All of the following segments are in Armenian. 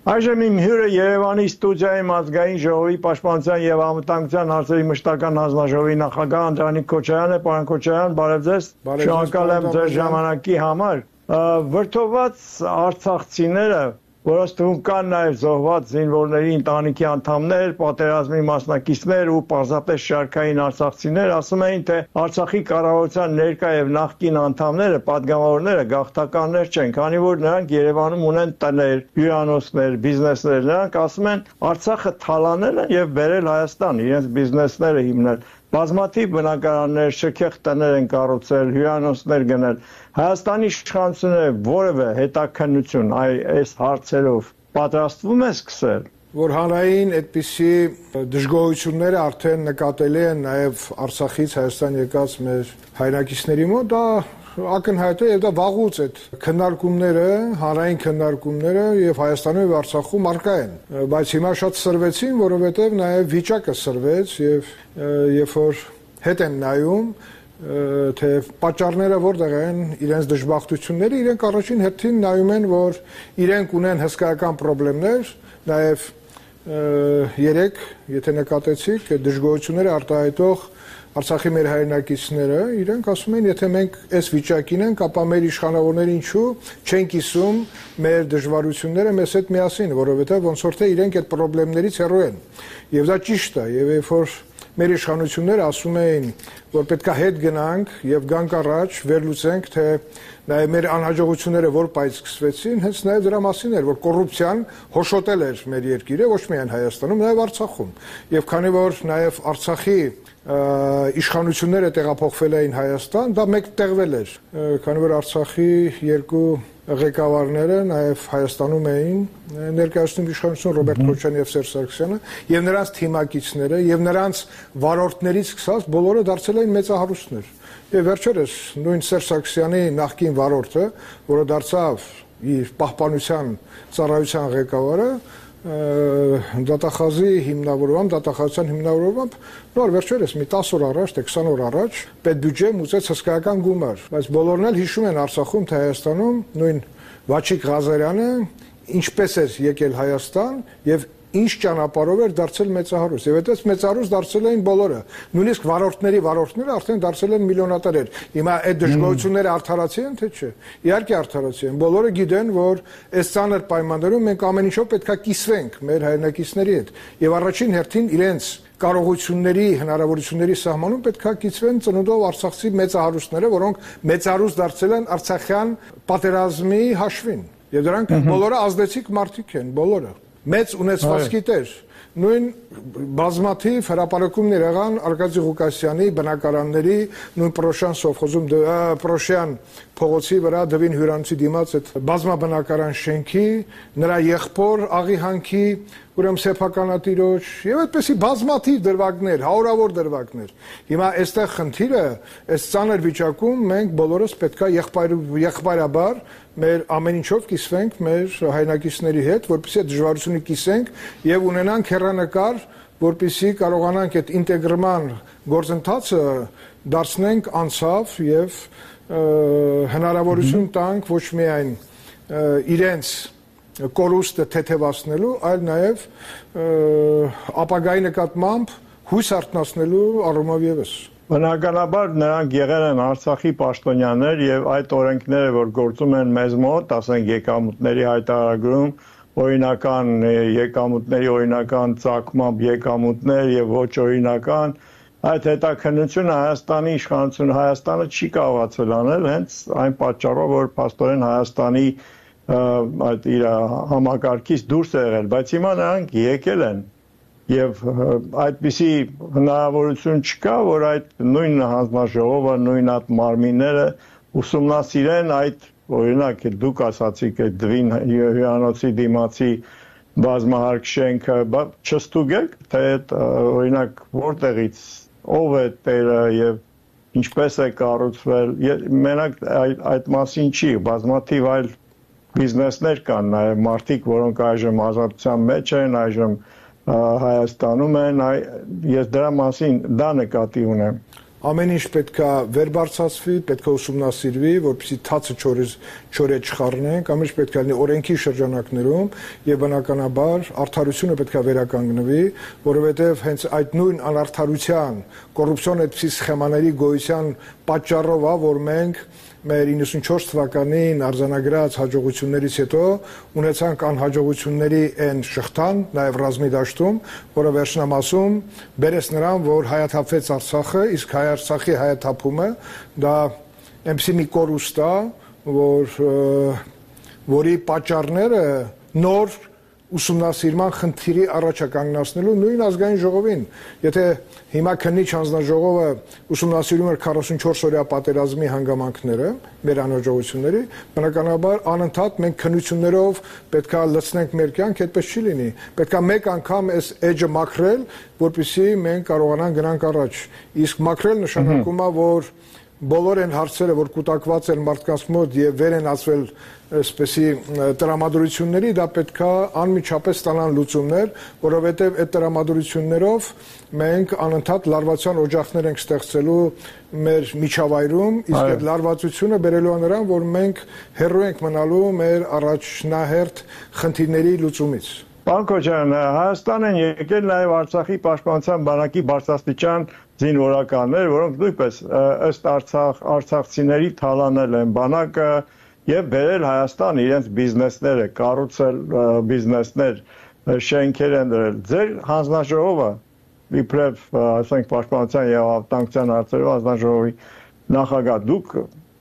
Այժմ իմ հյուրը Երևանի ստուդիայի Ազգային ժողովի պաշտպանության եւ անվտանգության հարցերի մշտական հանձնաժողովի նախագահ Անդրանիկ Քոչարյանն է, պարոն Քոչարյան, բարև ձեզ։ Շնորհակալ եմ ձեր ժամանակի համար։ Վրդովված արցախցիները, որոնց թվում կան նաև զոհված զինվորների ընտանիքի անդամներ, պատերազմի մասնակիցներ ու պարզապես շարքային արցախցիներ, ասում էին, թե Արցախի կառավարության ներկա եւ նախկին անդամները, падգամավորները գաղթականներ չեն, քանի որ նրանք Երևանում ունեն տներ, հյուրանոցներ, բիզնեսներ, նրանք ասում են Արցախը թալանել են եւ բերել Հայաստան, իրենց բիզնեսները հիմնել։ Բազմաթիվ բնակարաններ, շքեղ տներ են կառուցել, հյուրանոցներ գնել։ Հայաստանի իշխանությունները որևէ հետաքննություն այս հարցերով պատրաստվում է սկսել։ Որ հանրային այդպիսի դժգոհությունները արդեն նկատելի են նաև Արցախից Հայաստան եկած մեր հայրենակիցների մոտ, դա ակնհայտ է եւ դա վաղուց այդ քննարկումները, հանրային քննարկումները եւ Հայաստանում եւ Արցախում արկա են, բայց հիմա շատ սրվեցին, որովհետեւ նաեւ վիճակը սրվեց եւ երբ որ հետ եմ նայում, թե պատճառները որտեղ են իրենց դժբախտությունները, իրենք առաջին հերթին նայում են, որ իրենք ունեն հսկայական խնդիրներ, նաեւ երեք, եթե նկատեցիք, դժգոհությունները արտահայտող Արցախի մեր հայրենակիցները, իրենք ասում են, եթե մենք այս վիճակին ենք, ապա մեր իշխանավորները ինչու չեն կիսում մեր դժվարությունները մեզ հետ միասին, որովհետև ոնց որ թե իրենք այդ խնդիրներից հեռու են։ Եվ դա ճիշտ է, եւ երբ որ մեր իշխանությունները ասում էին, որ պետքա հետ գնանք եւ գանք առաջ, վերլուծենք, թե նաեւ մեր անհաջողությունները որ պայծ սկսվեցին, հենց նաեւ դրա մասին էր, որ կոռուպցիան հոշոտել էր մեր երկիրը, ոչ միայն Հայաստանում, նաեւ Արցախում։ Եվ քանի որ նաեւ Արցախի իշխանությունները տեղափոխվել էին Հայաստան, դա մեկտեղվել էր, քանի որ Արցախի երկու ղեկավարները նաև Հայաստանում էին ներկայացնում իշխանություն Ռոբերտ Քոչարյանը եւ Սերժ Սարգսյանը եւ նրանց թիմակիցները եւ նրանց վարորդներից սկսած բոլորը դարձել էին մեծահարուստներ։ Եվ վերջերս նույն Սերժ Սարգսյանի նախկին վարորդը, որը դարձավ իր պահպանության ծառայության ղեկավարը, դատախազության հիմնավորմամբ նոր վերջերս մի 10 օր առաջ, թե 20 օր առաջ պետբյուջեն ուծեց հսկայական գումար, բայց բոլորն էլ հիշում են Արցախում, թե Հայաստանում նույն Վաչիկ Ղազարյանը ինչպես էր եկել Հայաստան եւ ինչ ճանապարհով էր դարձել մեծահարուստ եւ այդպես մեծահարուստ դարձել էին բոլորը, նույնիսկ վարորդները արդեն դարձել են միլիոնատերեր։ Հիմա այդ դժգոհությունները արդարացի են, թե չէ։ Իհարկե արդարացի են։ Բոլորը գիտեն, որ այս ծանր պայմաններում մենք ամեն ինչով պետքա կիսվենք մեր հայրենակիցների հետ եւ առաջին հերթին իրենց կարողությունների, հնարավորությունների սահմանում պետքա կիսվեն ծնունդով արցախցի մեծահարուստները, որոնք մեծահարուստ դարձել են արցախյան պատերազմի հաշվին։ Եվ դրանք բոլորը ազդեցիկ մարդիկ են, բոլորը մեծ ունեցվածքի տեր, նույն բազմաթիվ հրապարակումներ եղան Արկադի Ղուկասյանի բնակարանների, նույն Պրոշյան սովխոզում, Պրոշյան փողոցի վրա դվին հյուրանոցի դիմաց այդ բազմաբնակարան շենքի, նրա եղբոր աղիհանքի, ուրեմն սեփականատիրոջ եւ այդպեսի բազմաթիվ դրվագներ, հարյուրավոր դրվագներ։ Հիմա այստեղ խնդիրը, այս ծանր վիճակում մենք բոլորս պետքա եղբայրաբար մեր ամեն ինչով կիսվենք մեր հայրենակիցների հետ, որպեսզի դժվարությունը կիսենք եւ ունենանք հեռանկար, որպեսզի կարողանանք այդ ինտեգրման գործընթացը դարձնենք անցավ եւ հնարավորություն տանք ոչ միայն իրենց կորուստը թեթևացնելու, այլ նաեւ ապագայի նկատմամբ հույս արթնացնելու առումով եւս։ Բնականաբար նրանք եղել են Արցախի պաշտոնյաներ եւ այդ օրենքները, որ գործում են մեզ մոտ, ասենք եկամուտների հայտարարում, օրինական եկամուտների օրինական ծագմամբ եկամուտներ եւ ոչ օրինական, այդ հետաքննությունը Հայաստանի իշխանությունը Հայաստանը չի կարողացել անել հենց այն պատճառով, որ փաստորեն Հայաստանի այդ իր համակարգից դուրս է եղել, բայց հիմա նրանք եկել են եւ այդպիսի հնարավորություն չկա, որ այդ նույն հանձնաժողովը, նույն այդ մարմինները ուսումնասիրեն այդ օրինակ դուք ասացիք այդ դվին հյուրանոցի դիմացի բազմահարկ շենքը, չստուգեք, թե օրինակ որտեղից ով է տերը եւ ինչպես է կառուցվել, մենակ այդ մասին չի, բազմաթիվ այլ բիզնեսներ կան, նաեւ մարդիկ, որոնք այժմ ազատության մեջ են, այժմ Հայաստանում են, ես դրա մասին դա նկատի ունեմ։ ամեն ինչ պետքա վերբարձացվի, պետքա ուսումնասիրվի, որպեսզի թացը չորե չխառնենք, ամեն ինչ պետքա լինի օրենքի շրջանակներում եւ բնականաբար արդարությունը պետքա վերականգնվի, որովհետեւ հենց այդ նույն անարդարության, կոռուպցիոն այդպիսի սխեմաների գոյության պատճառով է, որ մենք մեր 94 թվականին արձանագրած հաջողություններից հետո ունեցանք անհաջողությունների այն շղթան, նաև ռազմի դաշտում, որը վերջնամասում բերեց նրան, որ հայաթափվեց Արցախը, իսկ Արցախի հայաթափումը դա այնպիսի մի կորուստ է, որի պատճառները նոր ուսումնասիրման խնդիրի առաջ կանգնեցնելու նույն ազգային ժողովին, եթե հիմա քննիչ հանձնաժողովը ուսումնասիրում էր 44 օրյա պատերազմի հանգամանքները, մեր անհաջողությունների, բնականաբար անընդհատ մենք քննություններով պետքա լցնենք մեր կյանք, այդպես չի լինի։ Պետքա մեկ անգամ այս էջը մաքրել, որպեսզի մենք կարողանանք գնանք առաջ։ Իսկ մաքրել նշանակում է, որ բոլոր այն հարցերը, որ կուտակված են մարդկանց մոտ եւ վեր են ածվել այսպեսի տրամադրությունների, դա պետքա անմիջապես ստանան լուծումներ, որովհետեւ այդ տրամադրություններով մենք անընդհատ լարվածության օջախներ ենք ստեղծելու մեր միջավայրում, իսկ այդ լարվածությունը բերելու է նրան, որ մենք հեռու ենք մնալու մեր առաջնահերթ խնդիրների լուծումից։ Պարոն Քոչարյան, Հայաստան են եկել նաև Արցախի պաշտպանության բանակի բարձրաստիճան զինվորականներ, որոնք նույնպես ըստ արցախցիների թալանել են բանակը եւ բերել Հայաստան իրենց բիզնեսները, կառուցել բիզնեսներ, շենքեր են դրել։ Ձեր հանձնաժողովը իբրև, ասենք, պաշտպանության եւ անվտանգության հարցերով հանձնաժողովի նախագահ, դուք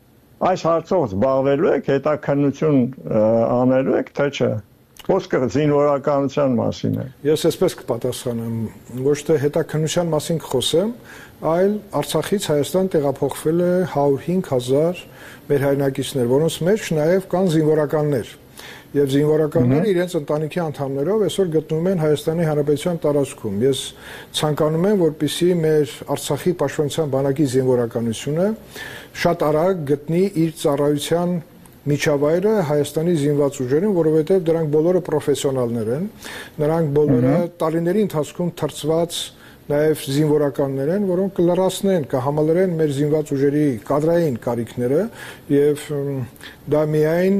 այս հարցով զբաղվելու եք, հետաքննություն անելու եք, թե չէ։ Խոսքը զինվորականության մասին է։ Ես այսպես կպատասխանեմ, ոչ թե հետաքննության մասին կխոսեմ, այլ Արցախից Հայաստան տեղափոխվել է 105,000 մեր հայրենակիցներ, որոնց մեջ նաև կան զինվորականներ։ Եվ զինվորականները իրենց ընտանիքի անդամներով այսօր գտնվում են Հայաստանի Հանրապետության տարածքում։ Ես ցանկանում եմ, որպեսզի մեր Արցախի պաշտպանության բանակի զինվորականությունը շատ արագ գտնի իր ծառայության միջավայրը Հայաստանի զինված ուժերին, որովհետև դրանք բոլորը պրոֆեսիոնալներ են, նրանք բոլորը տարիների ընթացքում թրծված նաև զինվորականներ են, որոնք կլրացնեն, կհամալրեն մեր զինված ուժերի կադրային կարիքները եւ դա միայն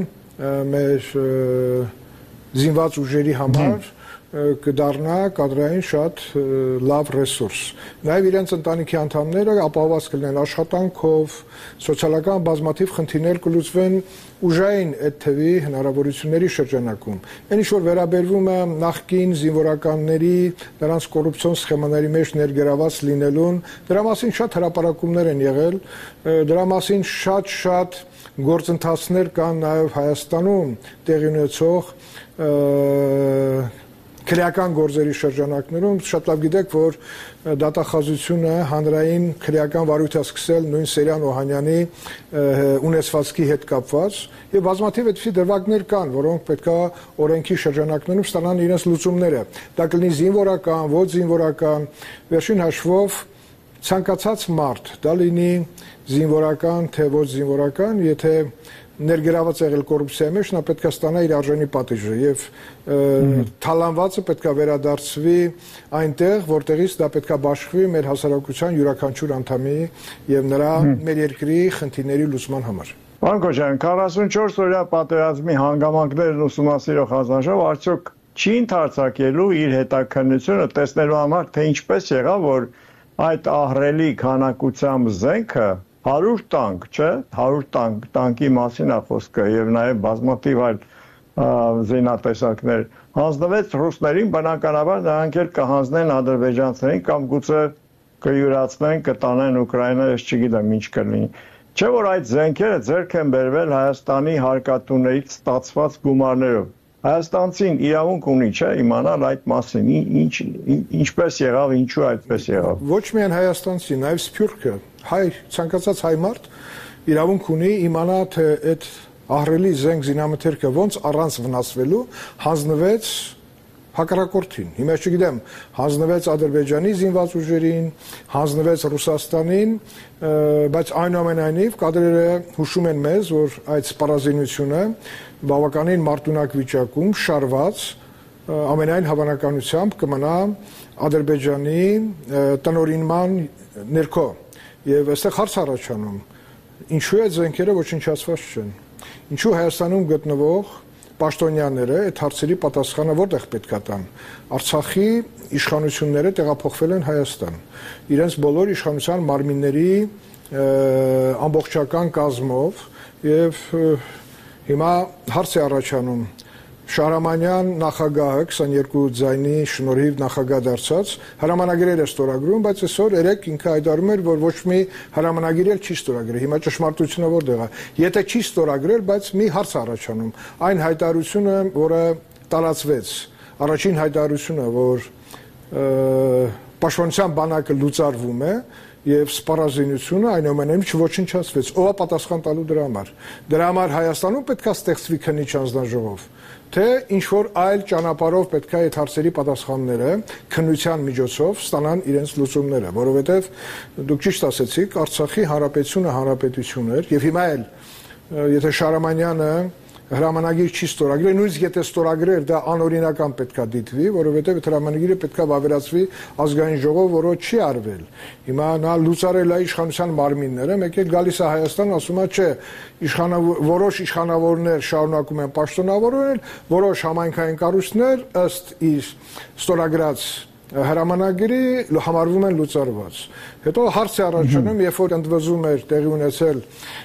մեր զինված ուժերի համար կդառնա կադրային շատ լավ ռեսուրս։ Նաև իրենց ընտանիքի անդամները ապահովված կլինեն աշխատանքով, սոցիալական բազմաթիվ խնդիրներ կլուծվեն ուժային այդ թվի հնարավորությունների շրջանակում։ Այն ինչ որ վերաբերվում է նախկին զինվորականների նրանց կոռուպցիոն սխեմաների մեջ ներգրաված լինելուն, դրա մասին շատ հրապարակումներ են եղել, դրա մասին շատ գործընթացներ կան նաև Հայաստանում տեղի ունեցող քրեական գործերի շրջանակներում շատ լավ գիտեք, որ դատախազությունը հանրային քրեական վարույթ է սկսել նույն Սերյան Օհանյանի ունեցվածքի հետ կապված եւ բազմաթիվ այդպիսի դրվագներ կան, որոնք պետքա օրենքի շրջանակներում ստանան իրենց լուծումները։ Դա կլինի զինվորական, ոչ զինվորական, վերջին հաշվով ցանկացած մարդ, դա լինի զինվորական, թե ոչ զինվորական, եթե ներգրաված եղել կոռուպցիայի մեջ, նա պետք է ստանա իր արժանի պատիժը եւ թալանվածը պետք է վերադարձվի այնտեղ, որտեղից դա պետք է բաշխվի մեր հասարակության յուրաքանչյուր անդամի եւ նրա մեր երկրի խնդիրների լուծման համար։ Պարոն Քոչարյան, 44 օրյա պատերազմի հանգամանքներն ուսումնասիրող հանձնաժողովը արդյոք չի ընդարձակելու իր հետաքննությունը տեսնելու համար, թե ինչպես եղավ, որ այդ ահռելի քանակությամբ զենքը 100 տանկ, չէ, 100 տանկի մասին է խոսքը եւ նաեւ բազմաթիվ այլ զինատեսակներ հանձնվեց ռուսներին, բնականաբար նրանք էլ կհանձնեն ադրբեջանցիներին կամ գուցե կյուրացնեն, կտանեն Ուկրաինա, ես չգիտեմ ինչ կլինի։ Չէ՞ որ այդ զենքերը ձեռք են բերվել Հայաստանի հարկատուներից ստացված գումարներով։ Հայաստանցին իրավունք ունի, չէ, իմանալ այդ մասին, ինչպես եղավ, ինչու այդպես եղավ։ Ոչ միայն հայաստանցի, նաև սփյուռքը, հայ, ցանկացած հայ մարդ իրավունք ունի իմանալ, թե այդ ահռելի զենք զինամթերքը ոնց առանց վնասվելու հանձնվեց հակառակորդին։ Հիմա չգիտեմ, հանձնվեց Ադրբեջանի զինված ուժերին, հանձնվեց Ռուսաստանին, բայց այնուամենայնիվ կադրերը հուշում են մեզ, որ այդ սպառազինությունը բավականին մարտունակ վիճակում շարված ամենայն հավանականությամբ կմնա Ադրբեջանի տնօրինման ներքո։ Եվ այստեղ հարց առաջանում, ինչու է զենքերը ոչնչացված չեն։ Ինչու Հայաստանում գտնվող պաշտոնյաները այդ հարցերի պատասխանը որտեղ պետք է տան։ Արցախի իշխանությունները տեղափոխվել են Հայաստան։ Իրենց բոլոր իշխանության մարմինների ամբողջական կազմով եւ հիմա հարց է առաջանում Շահրամանյան նախագահը 22 ձայնի շնորհիվ նախագահ դարձած հրամանագրեր է ստորագրում, բայց այսօր երեք ինքը հայտարարում էր, որ ոչ մի հրամանագիր էլ չի ստորագրել։ Հիմա ճշմարտությունը որտեղ է։ Եթե չի ստորագրել, բայց մի հարց առաջանում։ Այն հայտարարությունը, որը տարածվեց, առաջին հայտարարությունը, որ պաշտպանության բանակը լուծարվում է եւ սպառազինությունը այնուամենայնիվ չոչնչացվեց։ Ո՞վ է պատասխան տալու դրա համար։ Դրա համար Հայաստանում պետքա ստեղծվի քննիչ անձնաժողով, թե ինչ որ այլ ճանապարհով պետքա այդ հարցերի պատասխանները քննության միջոցով ստանան իրենց լուծումները, որովհետեւ դուք ճիշտ ասեցիք, Արցախի հանրապետությունը հանրապետություն էր եւ հիմա էլ եթե Շահրամանյանը հրամանագիր չի ստորագրել, նույնիսկ եթե ստորագրեր, դա անօրինական պետքա դիտվի, որովհետև այդ հրամանագիրը պետքա վավերացվի ազգային ժողով, որը չի արվել։ Հիմա նա լուծարել է իշխանության մարմինները, մեկ էլ գալիս է Հայաստան, ասում է, չէ, որոշ իշխանավորներ շարունակում են պաշտոնավորել, որոշ համայնքային կառույցներ ըստ իր ստորագրած հրամանագրի համարվում են լուծարված։ Հետո հարց է առաջանում, երբ որ ընդվզում էր տեղի ունեցել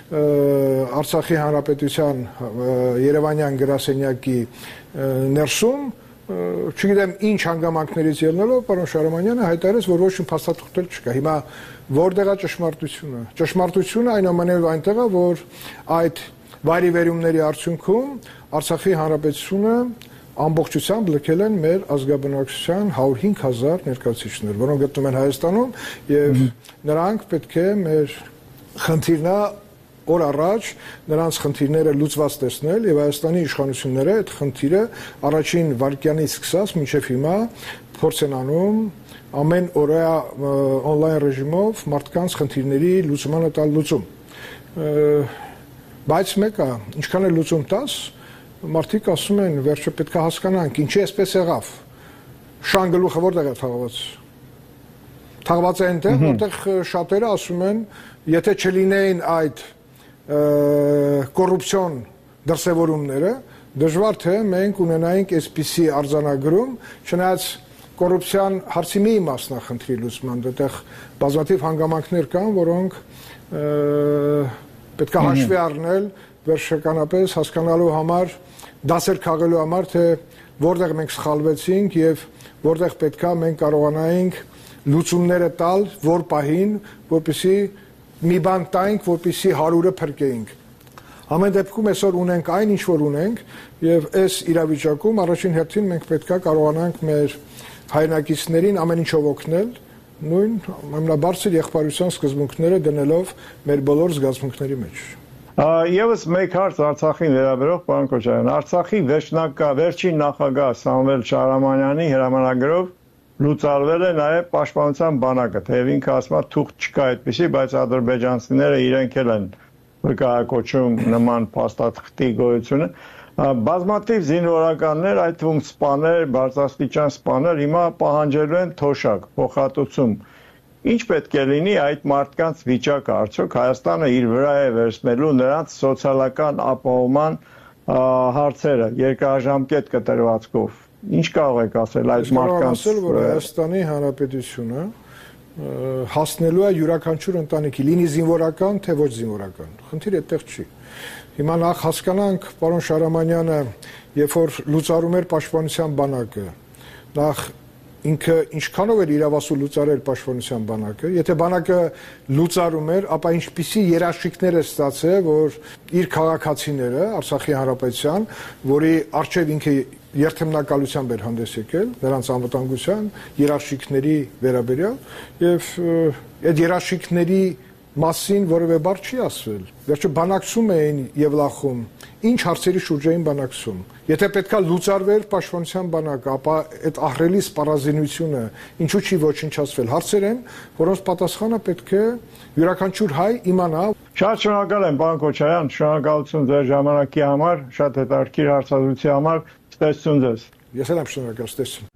Արցախի հանրապետության Երևանյան գրասենյակի ներսում, չգիտեմ ինչ հանգամանքներից ելնելով, պարոն Շահրամանյանը հայտարարեց, որ ոչ մի փաստաթուղթ չկա։ Հիմա որտեղ է ճշմարտությունը։ Ճշմարտությունը այնուամենայնիվ այնտեղ է, որ այդ վայրիվերումների արդյունքում Արցախի հանրապետությունը ամբողջությամբ լքել են մեր ազգաբնակչության 105,000 ներկայացուցիչներ, որոնք գտնվում են Հայաստանում եւ նրանք պետք է մեր խնդիրնա օր առաջ նրանց խնդիրները լուծված տեսնել եւ Հայաստանի իշխանությունները այդ խնդիրը առաջին վարկյանից սկսած մինչեւ հիմա փորձ են անում ամեն օրյա on-line ռեժիմով մարդկանց խնդիրների լուծմանը տալ լուծում։ Բայց մեկը ինչքան է լուծում տաս մարդիկ ասում են, վերջը պետք է հասկանանք, ինչի էսպես եղավ։ Շան գլուխը որտեղ է թաղված։ Թաղված է այնտեղ, որտեղ շատերը ասում են, եթե չլինեին այդ կոռուպցիոն դրսևորումները, դժվար թե մենք ունենայինք այսպիսի արձանագրում, չնայած կոռուպցիան հարցի մի իմաստն է խնդրի լուծման, դեռ բազմաթիվ հանգամանքներ կան, որոնք պետք է հաշվի առնել վերջականապես հասկանալու համար, դասեր քաղելու համար, թե որտեղ մենք սխալվեցինք եւ որտեղ պետքա մենք կարողանայինք լուծումները տալ, որ պահին, որպեսզի մի բան տայինք, որպեսզի 100-ը փրկեինք։ Ամեն դեպքում այսօր ունենք այն, ինչ որ ունենք, եւ այս իրավիճակում առաջին հերթին մենք պետքա կարողանանք մեր հայրենակիցներին ամեն ինչով օգնել, նույն ամենաբարձր եղբայրության սկզբունքները դնելով մեր բոլոր զգացմունքների մեջ։ Եվս մեկ հարց Արցախին վերաբերող, պարոն Քոչարյան, Արցախի վերջին նախագահ Սամվել Շահրամանյանի հրամանագրով լուծարվել է նաև պաշտպանության բանակը, թեև ինքը ասում է թուղթ չկա այդպիսի, բայց ադրբեջանցիները իրենք էլ են վկայակոչում նման փաստաթղթի գոյությունը։ Բազմաթիվ զինվորականներ, այդ թվում սպաներ, բարձրաստիճան սպաներ հիմա պահանջելու են թոշակ, փոխհատուցում։ Ինչ պետք է լինի այդ մարդկանց վիճակը, արդյոք Հայաստանը իր վրա է վերցնելու նրանց սոցիալական ապահովման հարցերը երկարաժամկետ կտրվածքով։ Ինչ կարող եք ասել այդ մարդկանց, որ Հայաստանի Հանրապետությունը հասնելու է յուրաքանչյուր ընտանիքի, լինի զինվորական, թե ոչ զինվորական։ Խնդիրը այդտեղ չի։ Հիմա նախ հասկանանք, պարոն Շահրամանյանը, երբ որ լուծարում էր պաշտպանության բանակը, նախ ինքը ինչքանով էր իրավասու լուծարել պաշտպանության բանակը, եթե բանակը լուծարում էր, ապա ինչպիսի երաշխիքներ է ստացել, որ իր քաղաքացիները Արցախի հանրապետության, որի արժև ինքը երթեմնակալությամբ էր հանդես եկել, նրանց անվտանգության երաշխիքների վերաբերյալ, եւ այդ երաշխիքների մասին որևէ բառ չի ասվել։ Վերջը բանակցում էին Եվլախում, ինչ հարցերի շուրջ էին բանակցում։ Եթե պետքա լուծարվեր պաշտպանության բանակը, ապա այդ ահռելի սպառազինությունը ինչու չի ոչնչացվել։ Հարցեր են, որոնց պատասխանը պետք է յուրաքանչյուր հայ իմանա։ Շատ շնորհակալ եմ, պարոն Քոչարյան, շնորհակալություն ձեր ժամանակի համար, շատ հետաքրքիր հարցազրույցի համար, ստեսություն ձեզ։ Ես էլ եմ շնորհակալ, ստեսություն։